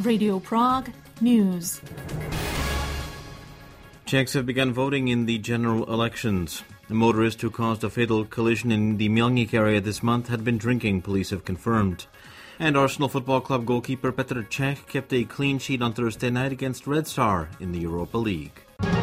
Radio Prague News. Czechs have begun voting in the general elections. A motorist who caused a fatal collision in the Mělník area this month had been drinking, police have confirmed. And Arsenal Football Club goalkeeper Petr Cech kept a clean sheet on Thursday night against Red Star in the Europa League.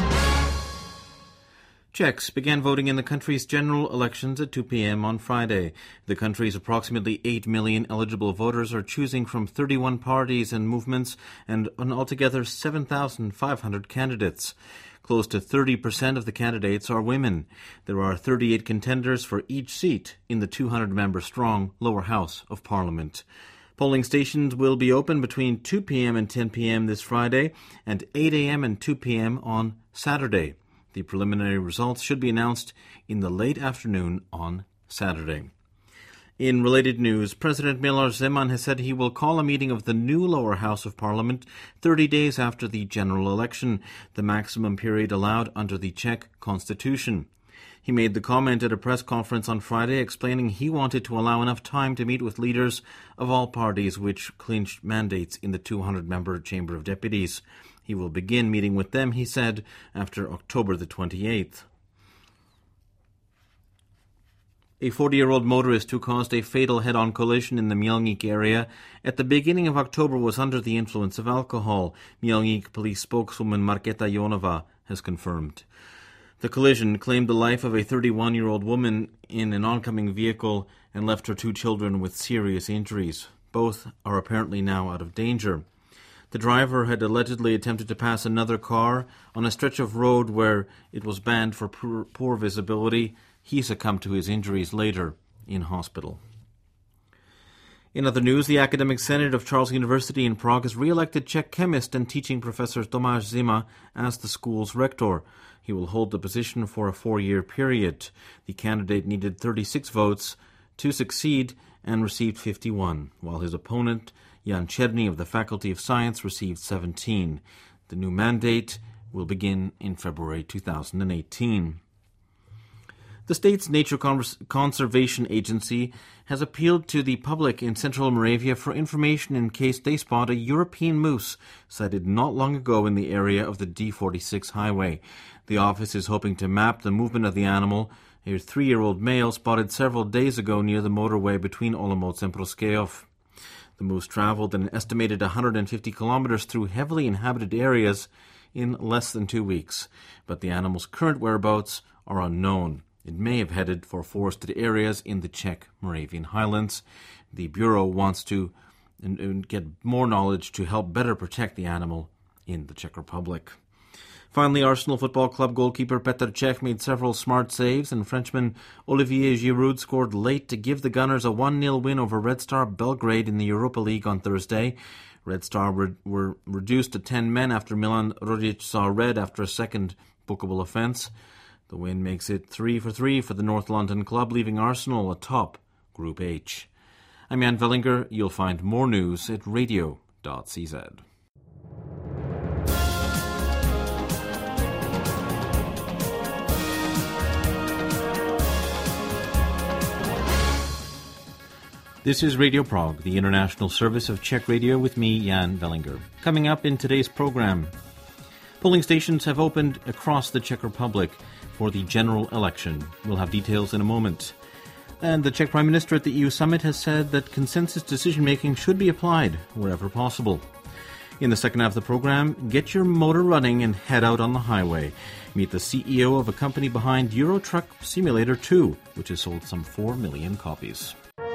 Czechs began voting in the country's general elections at 2 p.m. on Friday. The country's approximately 8 million eligible voters are choosing from 31 parties and movements and an altogether 7,500 candidates. Close to 30% of the candidates are women. There are 38 contenders for each seat in the 200-member-strong lower house of Parliament. Polling stations will be open between 2 p.m. and 10 p.m. this Friday and 8 a.m. and 2 p.m. on Saturday. The preliminary results should be announced in the late afternoon on Saturday. In related news, President Miloš Zeman has said he will call a meeting of the new lower house of Parliament 30 days after the general election, the maximum period allowed under the Czech constitution. He made the comment at a press conference on Friday explaining he wanted to allow enough time to meet with leaders of all parties which clinched mandates in the 200-member Chamber of Deputies. He will begin meeting with them, he said, after October the 28th. A 40-year-old motorist who caused a fatal head-on collision in the Mělník area at the beginning of October was under the influence of alcohol, Mělník police spokeswoman Markéta Jónová has confirmed. The collision claimed the life of a 31-year-old woman in an oncoming vehicle and left her 2 children with serious injuries. Both are apparently now out of danger. The driver had allegedly attempted to pass another car on a stretch of road where it was banned for poor visibility. He succumbed to his injuries later in hospital. In other news, the Academic Senate of Charles University in Prague has re-elected Czech chemist and teaching professor Tomáš Zima as the school's rector. He will hold the position for a 4-year period. The candidate needed 36 votes to succeed and received 51, while his opponent, Jan Černý of the Faculty of Science, received 17. The new mandate will begin in February 2018. The state's Nature Conservation Agency has appealed to the public in central Moravia for information in case they spot a European moose sighted not long ago in the area of the D46 highway. The office is hoping to map the movement of the animal, a 3-year-old male spotted several days ago near the motorway between Olomouc and Prostějov. The moose traveled an estimated 150 kilometers through heavily inhabited areas in less than 2 weeks, but the animal's current whereabouts are unknown. It may have headed for forested areas in the Czech Moravian highlands. The Bureau wants to get more knowledge to help better protect the animal in the Czech Republic. Finally, Arsenal Football Club goalkeeper Petr Cech made several smart saves, and Frenchman Olivier Giroud scored late to give the Gunners a 1-0 win over Red Star Belgrade in the Europa League on Thursday. Red Star were reduced to 10 men after Milan Rodic saw red after a second bookable offence. The win makes it 3-3 for the North London club, leaving Arsenal atop Group H. I'm Jan Vellinger. You'll find more news at radio.cz. This is Radio Prague, the international service of Czech radio, with me, Jan Vellinger. Coming up in today's program, polling stations have opened across the Czech Republic for the general election. We'll have details in a moment. And the Czech Prime Minister at the EU summit has said that consensus decision-making should be applied wherever possible. In the second half of the program, get your motor running and head out on the highway. Meet the CEO of a company behind Euro Truck Simulator 2, which has sold some 4 million copies.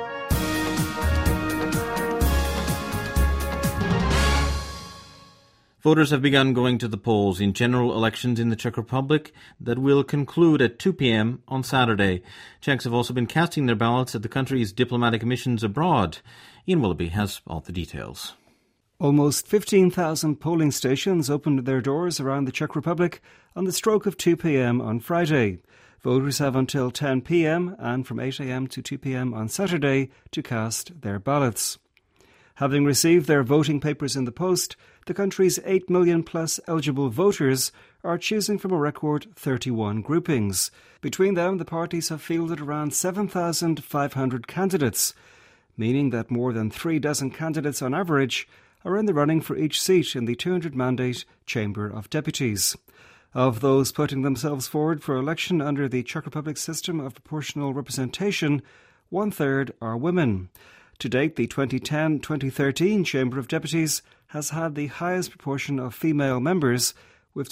Voters have begun going to the polls in general elections in the Czech Republic that will conclude at 2 p.m. on Saturday. Czechs have also been casting their ballots at the country's diplomatic missions abroad. Ian Willoughby has all the details. Almost 15,000 polling stations opened their doors around the Czech Republic on the stroke of 2 p.m. on Friday. Voters have until 10 p.m. and from 8 a.m. to 2 p.m. on Saturday to cast their ballots. Having received their voting papers in the post, the country's 8 million plus eligible voters are choosing from a record 31 groupings. Between them, the parties have fielded around 7,500 candidates, meaning that more than 3 dozen candidates on average are in the running for each seat in the 200-mandate Chamber of Deputies. Of those putting themselves forward for election under the Czech Republic system of proportional representation, 1/3 are women. To date, the 2010-2013 Chamber of Deputies has had the highest proportion of female members, with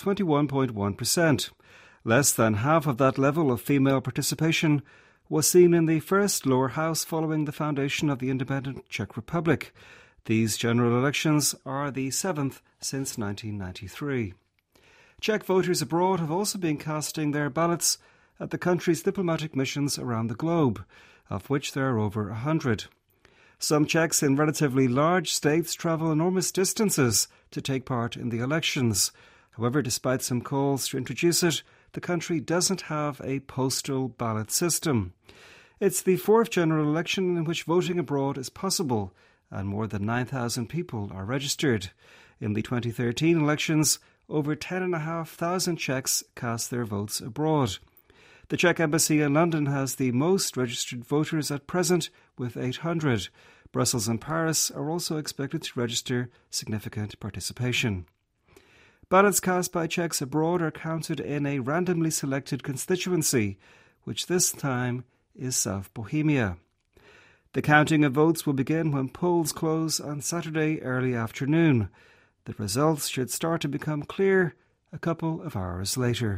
21.1%. Less than half of that level of female participation was seen in the first lower house following the foundation of the independent Czech Republic. These general elections are the 7th since 1993. Czech voters abroad have also been casting their ballots at the country's diplomatic missions around the globe, of which there are over 100. Some Czechs in relatively large states travel enormous distances to take part in the elections. However, despite some calls to introduce it, the country doesn't have a postal ballot system. It's the 4th general election in which voting abroad is possible, and more than 9,000 people are registered. In the 2013 elections, over 10,500 Czechs cast their votes abroad. The Czech Embassy in London has the most registered voters at present, with 800. Brussels and Paris are also expected to register significant participation. Ballots cast by Czechs abroad are counted in a randomly selected constituency, which this time is South Bohemia. The counting of votes will begin when polls close on Saturday early afternoon. The results should start to become clear a couple of hours later.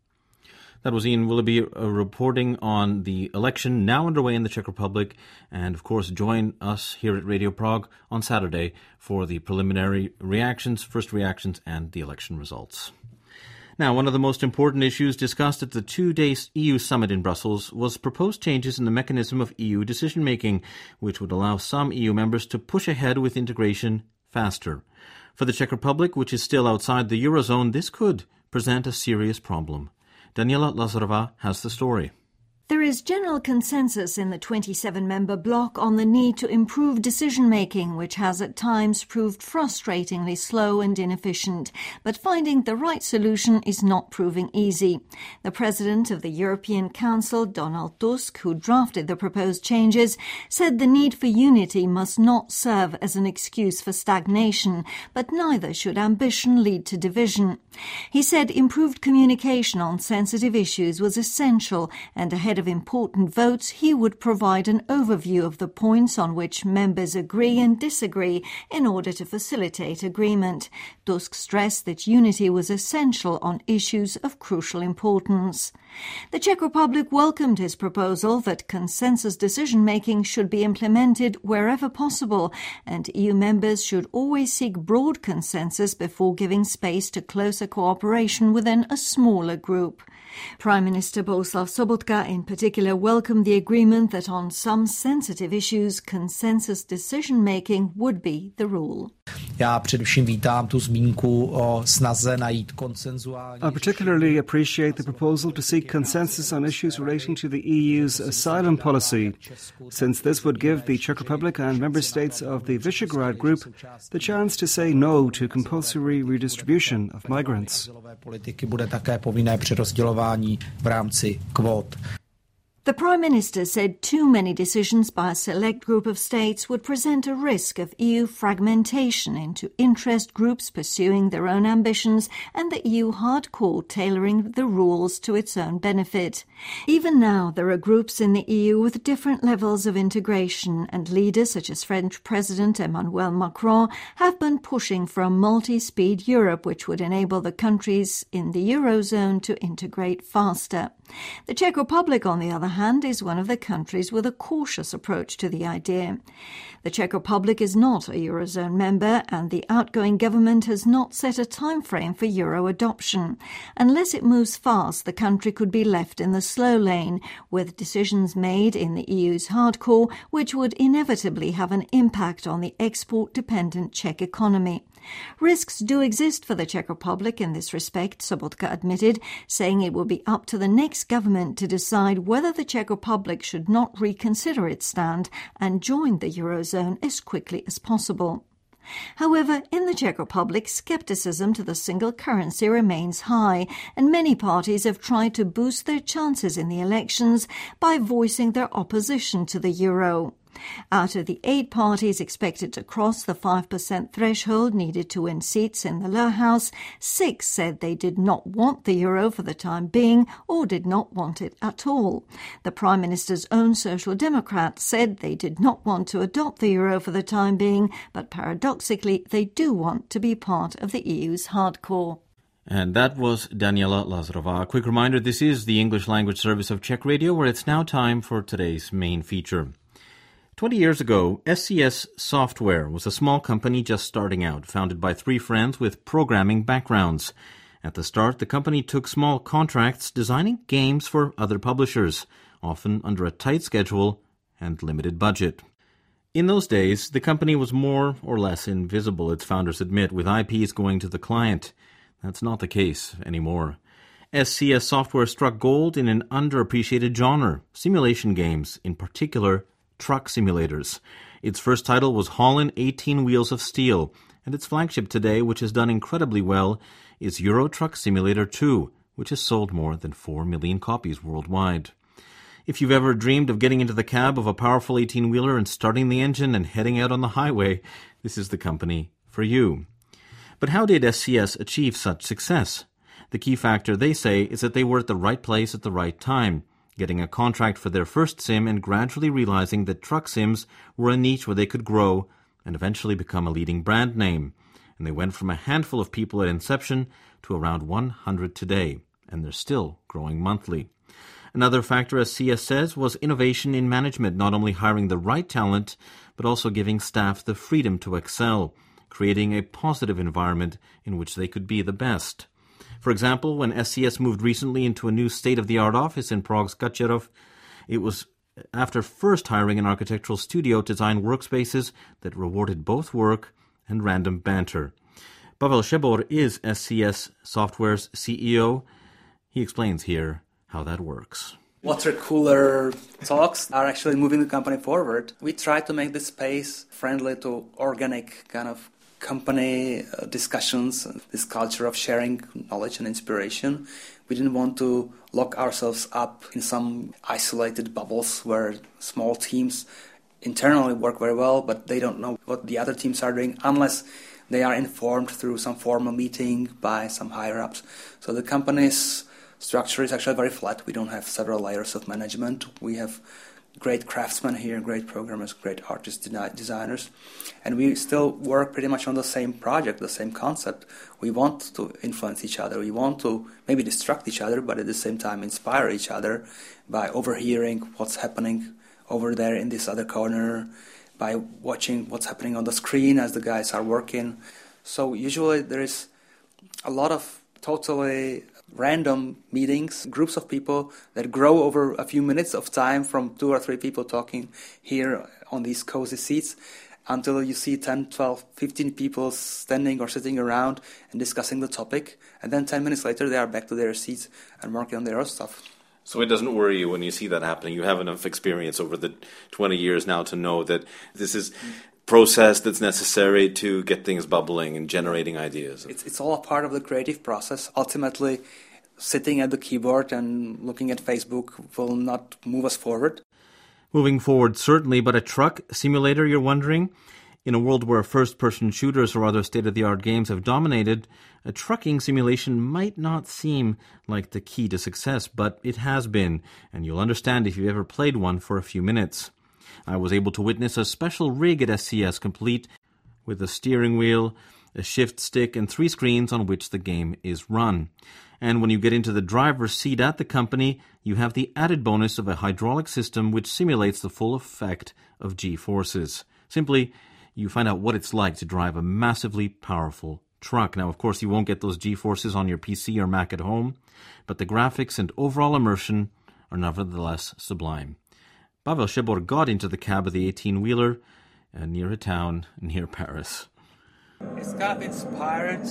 That was Ian Willoughby reporting on the election now underway in the Czech Republic. And, of course, join us here at Radio Prague on Saturday for the preliminary reactions, first reactions, and the election results. Now, one of the most important issues discussed at the two-day EU summit in Brussels was proposed changes in the mechanism of EU decision-making, which would allow some EU members to push ahead with integration faster. For the Czech Republic, which is still outside the Eurozone, this could present a serious problem. Daniela Lazarova has the story. There is general consensus in the 27-member bloc on the need to improve decision-making, which has at times proved frustratingly slow and inefficient. But finding the right solution is not proving easy. The president of the European Council, Donald Tusk, who drafted the proposed changes, said the need for unity must not serve as an excuse for stagnation, but neither should ambition lead to division. He said improved communication on sensitive issues was essential, and ahead of important votes, he would provide an overview of the points on which members agree and disagree in order to facilitate agreement. Tusk stressed that unity was essential on issues of crucial importance. The Czech Republic welcomed his proposal that consensus decision-making should be implemented wherever possible, and EU members should always seek broad consensus before giving space to closer cooperation within a smaller group. Prime Minister Bohuslav Sobotka in particular welcomed the agreement that on some sensitive issues consensus decision-making would be the rule. Já především vítám tu zmínku o snaze najít konsenzuální. I particularly appreciate the proposal to seek consensus on issues relating to the EU's asylum policy, since this would give the Czech Republic and member states of the Visegrad Group the chance to say no to compulsory redistribution of migrants. Politiky bude také povinné přerozdělování v rámci kvót. The Prime Minister said too many decisions by a select group of states would present a risk of EU fragmentation into interest groups pursuing their own ambitions and the EU hardcore tailoring the rules to its own benefit. Even now, there are groups in the EU with different levels of integration, and leaders such as French President Emmanuel Macron have been pushing for a multi-speed Europe which would enable the countries in the Eurozone to integrate faster. The Czech Republic, on the other hand, is one of the countries with a cautious approach to the idea. The Czech Republic is not a Eurozone member, and the outgoing government has not set a time frame for Euro adoption. Unless it moves fast, the country could be left in the slow lane, with decisions made in the EU's hardcore, which would inevitably have an impact on the export-dependent Czech economy. Risks do exist for the Czech Republic in this respect, Sobotka admitted, saying it will be up to the next government to decide whether the Czech Republic should not reconsider its stand and join the Eurozone as quickly as possible. However, in the Czech Republic, scepticism to the single currency remains high, and many parties have tried to boost their chances in the elections by voicing their opposition to the euro. Out of the 8 parties expected to cross the 5% threshold needed to win seats in the Lower House, 6 said they did not want the euro for the time being or did not want it at all. The Prime Minister's own Social Democrats said they did not want to adopt the euro for the time being, but paradoxically they do want to be part of the EU's hardcore. And that was Daniela Lazarova. A quick reminder, this is the English language service of Czech Radio, where it's now time for today's main feature. 20 years ago, SCS Software was a small company just starting out, founded by 3 friends with programming backgrounds. At the start, the company took small contracts designing games for other publishers, often under a tight schedule and limited budget. In those days, the company was more or less invisible, its founders admit, with IPs going to the client. That's not the case anymore. SCS Software struck gold in an underappreciated genre, simulation games, in particular truck simulators. Its first title was Holland 18 Wheels of Steel, and its flagship today, which has done incredibly well, is Euro Truck Simulator 2, which has sold more than 4 million copies worldwide. If you've ever dreamed of getting into the cab of a powerful 18-wheeler and starting the engine and heading out on the highway, this is the company for you. But how did SCS achieve such success? The key factor, they say, is that they were at the right place at the right time, getting a contract for their first sim and gradually realizing that truck sims were a niche where they could grow and eventually become a leading brand name. And they went from a handful of people at inception to around 100 today, and they're still growing monthly. Another factor, as SCS says, was innovation in management, not only hiring the right talent, but also giving staff the freedom to excel, creating a positive environment in which they could be the best. For example, when SCS moved recently into a new state-of-the-art office in Prague's Kačerov, it was after first hiring an architectural studio to design workspaces that rewarded both work and random banter. Pavel Šebor is SCS Software's CEO. He explains here how that works. Water cooler talks are actually moving the company forward. We try to make the space friendly to organic kind of company discussions, this culture of sharing knowledge and inspiration. We didn't want to lock ourselves up in some isolated bubbles where small teams internally work very well, but they don't know what the other teams are doing unless they are informed through some formal meeting by some higher-ups. So the company's structure is actually very flat. We don't have several layers of management. We have great craftsmen here, great programmers, great artists, designers, and we still work pretty much on the same project, the same concept. We want to influence each other. We want to maybe distract each other, but at the same time inspire each other by overhearing what's happening over there in this other corner, by watching what's happening on the screen as the guys are working. So usually there is a lot of totally random meetings, groups of people that grow over a few minutes of time from 2 or 3 people talking here on these cozy seats until you see 10, 12, 15 people standing or sitting around and discussing the topic. And then 10 minutes later, they are back to their seats and working on their own stuff. So it doesn't worry you when you see that happening. You have enough experience over the 20 years now to know that this is process that's necessary to get things bubbling and generating ideas. It's all a part of the creative process. Ultimately, sitting at the keyboard and looking at Facebook will not move us forward. Moving forward, certainly, but a truck simulator, you're wondering? In a world where first-person shooters or other state-of-the-art games have dominated, a trucking simulation might not seem like the key to success, but it has been, and you'll understand if you've ever played one for a few minutes. I was able to witness a special rig at SCS complete with a steering wheel, a shift stick, and 3 screens on which the game is run. And when you get into the driver's seat at the company, you have the added bonus of a hydraulic system which simulates the full effect of G-forces. Simply, you find out what it's like to drive a massively powerful truck. Now, of course, you won't get those G-forces on your PC or Mac at home, but the graphics and overall immersion are nevertheless sublime. Pavel Šebor got into the cab of the 18-wheeler near a town near Paris. It's kind of inspired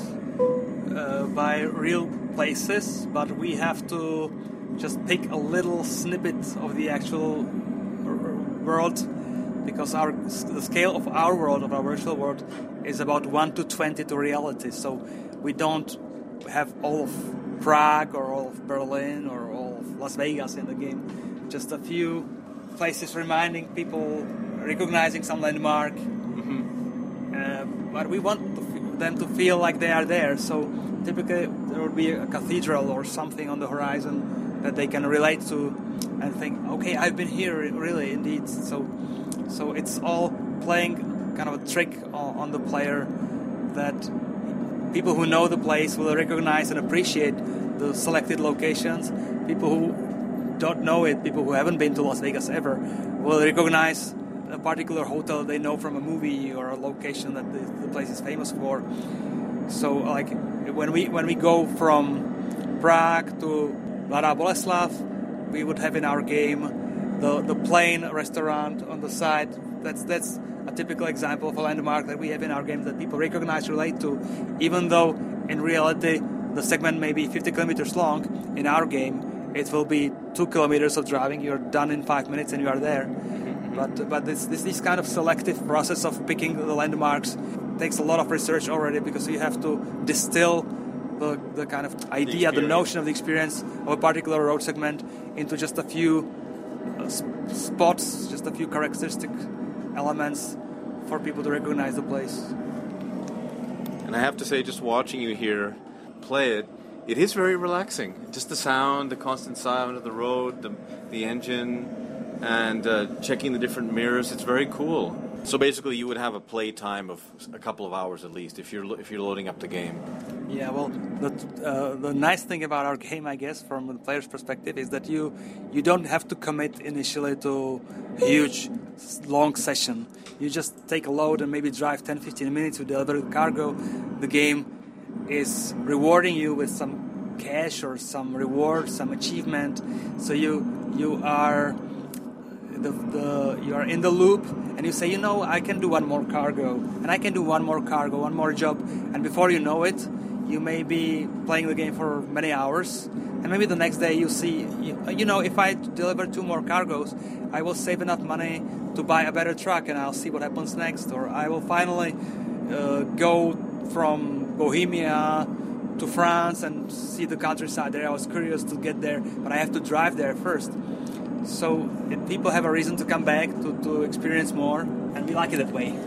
by real places, but we have to just pick a little snippet of the actual world, because the scale of our world, of our virtual world, is about 1 to 20 to reality. So we don't have all of Prague or all of Berlin or all of Las Vegas in the game. Just a few places reminding people recognizing some landmark. But we want them to feel like they are there. So typically there would be a cathedral or something on the horizon that they can relate to and think, okay, I've been here really, indeed. So it's all playing kind of a trick on the player that people who know the place will recognize and appreciate the selected locations. People who don't know it, people who haven't been to Las Vegas ever, will recognize a particular hotel they know from a movie or a location that the place is famous for. So, like when we go from Prague to Mladá Boleslav, we would have in our game the plain restaurant on the side. That's a typical example of a landmark that we have in our game that people recognize, relate to, even though in reality the segment may be 50 kilometers long. In our game, it will be 2 kilometers of driving. You're done in 5 minutes and you are there. But this kind of selective process of picking the landmarks takes a lot of research already, because you have to distill the kind of idea, the notion of the experience of a particular road segment into just a few spots, just a few characteristic elements for people to recognize the place. And I have to say, just watching you here play it, it is very relaxing. Just the sound, the constant sound of the road, the engine, and checking the different mirrors. It's very cool. So basically, you would have a play time of a couple of hours at least if you're loading up the game. Yeah, well, the nice thing about our game, I guess, from the player's perspective, is that you don't have to commit initially to a huge, long session. You just take a load and maybe drive 10-15 minutes to deliver the cargo. The game is rewarding you with some cash or some reward, some achievement. So you are in the loop, and you say, I can do one more cargo, and I can do one more cargo, one more job, and before you know it, you may be playing the game for many hours, and maybe the next day you see, if I deliver 2 more cargoes, I will save enough money to buy a better truck, and I'll see what happens next, or I will finally go from Bohemia to France and see the countryside there. I was curious to get there, but I have to drive there first. So people have a reason to come back to experience more, and we like it that way.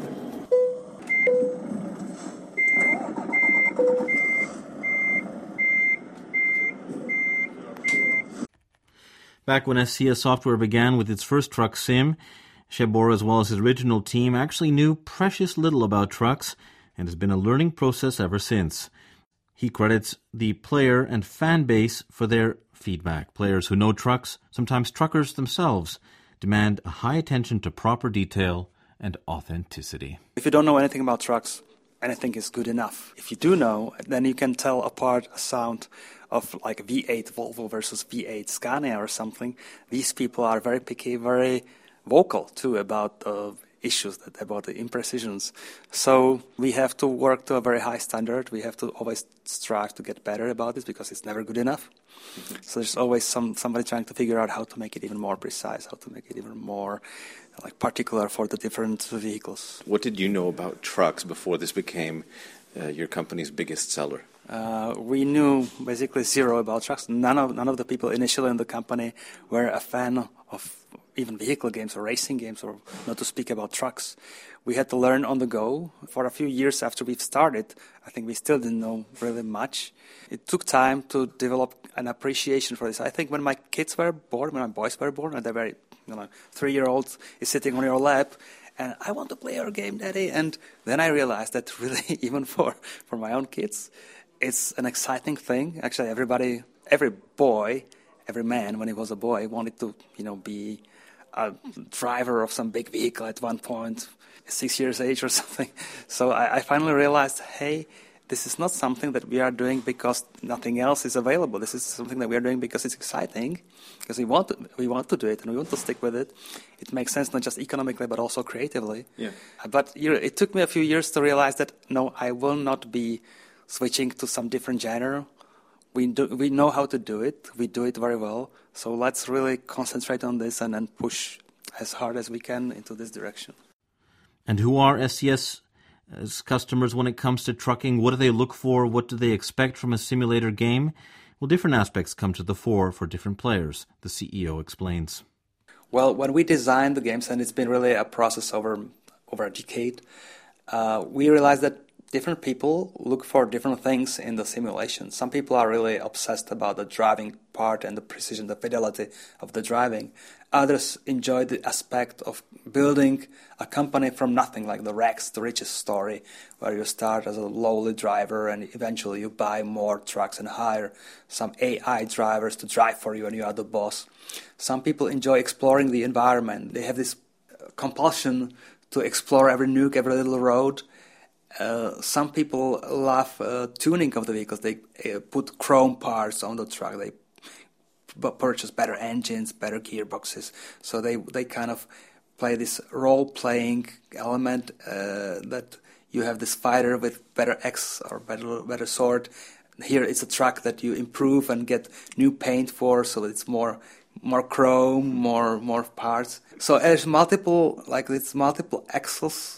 Back when SCS Software began with its first truck sim, Szebor, as well as his original team, actually knew precious little about trucks, and has been a learning process ever since. He credits the player and fan base for their feedback. Players who know trucks, sometimes truckers themselves, demand a high attention to proper detail and authenticity. If you don't know anything about trucks, anything is good enough. If you do know, then you can tell apart a sound of like V8 Volvo versus V8 Scania or something. These people are very picky, very vocal too about issues, about the imprecisions. So we have to work to a very high standard. We have to always strive to get better about this, because it's never good enough. So there's always somebody trying to figure out how to make it even more precise, how to make it even more particular for the different vehicles. What did you know about trucks before this became your company's biggest seller? We knew basically zero about trucks. None of the people initially in the company were a fan of even vehicle games or racing games, or not to speak about trucks. We had to learn on the go. For a few years after we've started, I think we still didn't know really much. It took time to develop an appreciation for this. I think when my kids were born, when my boys were born, and they were 3-year-old is sitting on your lap, and I want to play your game, Daddy. And then I realized that really, even for my own kids, it's an exciting thing. Actually, every boy, every man, when he was a boy, wanted to, be a driver of some big vehicle at one point, 6 years age or something. So I finally realized, hey, this is not something that we are doing because nothing else is available. This is something that we are doing because it's exciting, because we want to do it and we want to stick with it. It makes sense not just economically but also creatively. Yeah. But it took me a few years to realize that no, I will not be switching to some different genre. We know how to do it. We do it very well. So let's really concentrate on this and push as hard as we can into this direction. And who are SCS customers when it comes to trucking? What do they look for? What do they expect from a simulator game? Well, different aspects come to the fore for different players, the CEO explains. Well, when we designed the games, and it's been really a process over a decade, we realized that different people look for different things in the simulation. Some people are really obsessed about the driving part and the precision, the fidelity of the driving. Others enjoy the aspect of building a company from nothing, like the Rex, the Riches story, where you start as a lowly driver and eventually you buy more trucks and hire some AI drivers to drive for you and you are the boss. Some people enjoy exploring the environment. They have this compulsion to explore every nook, every little road. Some people love tuning of the vehicles. They put chrome parts on the truck. They purchase better engines, better gearboxes. So they kind of play this role-playing element that you have this fighter with better axe or better sword. Here it's a truck that you improve and get new paint for, so it's more chrome, more parts. So there's multiple axles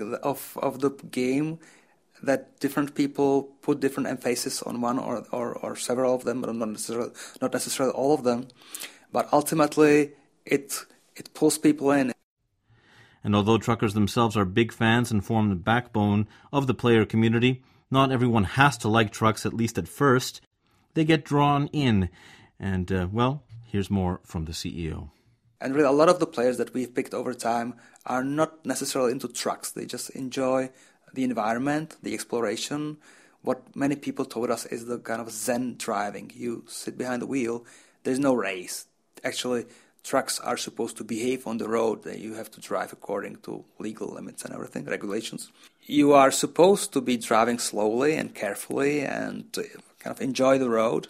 of the game that different people put different emphasis on one or several of them, but not necessarily all of them. But ultimately, it pulls people in. And although truckers themselves are big fans and form the backbone of the player community, not everyone has to like trucks, at least at first. They get drawn in. And, here's more from the CEO. And really, a lot of the players that we've picked over time are not necessarily into trucks. They just enjoy the environment, the exploration. What many people told us is the kind of zen driving. You sit behind the wheel, there's no race. Actually, trucks are supposed to behave on the road. You have to drive according to legal limits and everything, regulations. You are supposed to be driving slowly and carefully and kind of enjoy the road.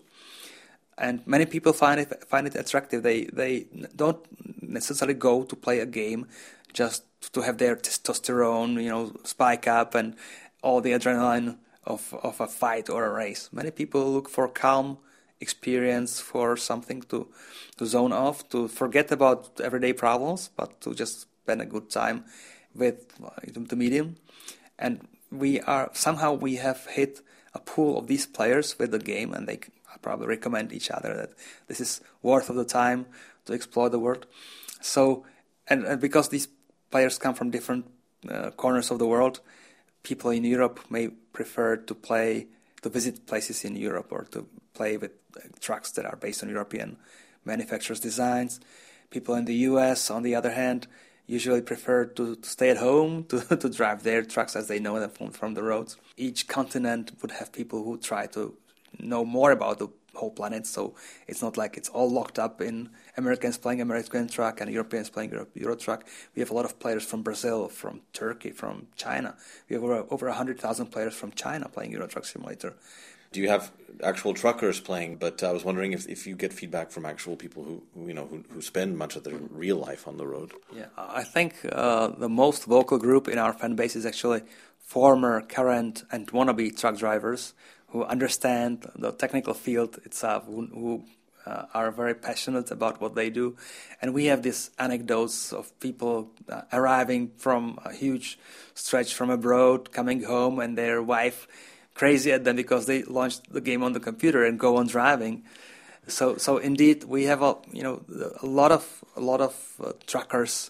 And many people find it attractive. They don't necessarily go to play a game just to have their testosterone, spike up and all the adrenaline of a fight or a race. Many people look for calm experience, for something to zone off, to forget about everyday problems, but to just spend a good time with the medium. And we have hit a pool of these players with the game, and they probably recommend each other that this is worth of the time to explore the world. So, and because these players come from different corners of the world, people in Europe may prefer to visit places in Europe or to play with trucks that are based on European manufacturers' designs. People in the US, on the other hand, usually prefer to stay at home, to drive their trucks as they know them from the roads. Each continent would have people who try to know more about the whole planet, so it's not like it's all locked up in Americans playing American truck and Europeans playing Euro truck. We have a lot of players from Brazil, from Turkey, from China. We have over 100,000 players from China playing Euro Truck Simulator. Do you have actual truckers playing? But I was wondering if you get feedback from actual people who spend much of their real life on the road. Yeah, I think the most vocal group in our fan base is actually former, current, and wannabe truck drivers who understand the technical field itself, who are very passionate about what they do. And we have these anecdotes of people arriving from a huge stretch from abroad, coming home, and their wife crazy at them because they launched the game on the computer and go on driving. So indeed, we have a lot of truckers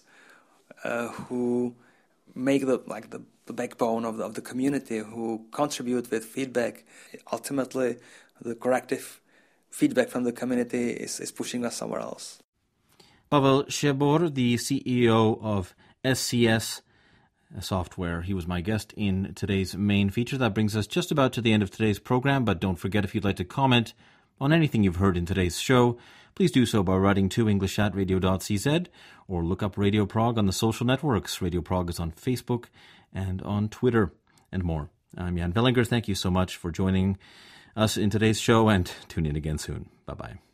who make the backbone of the community, who contribute with feedback. Ultimately, the corrective feedback from the community is pushing us somewhere else. Pavel Shebor, the CEO of SCS Software. He was my guest in today's main feature. That brings us just about to the end of today's program, but don't forget, if you'd like to comment on anything you've heard in today's show, please do so by writing to english@radio.cz or look up Radio Prague on the social networks. Radio Prague is on Facebook and on Twitter and more. I'm Jan Vellinger. Thank you so much for joining us in today's show, and tune in again soon. Bye-bye.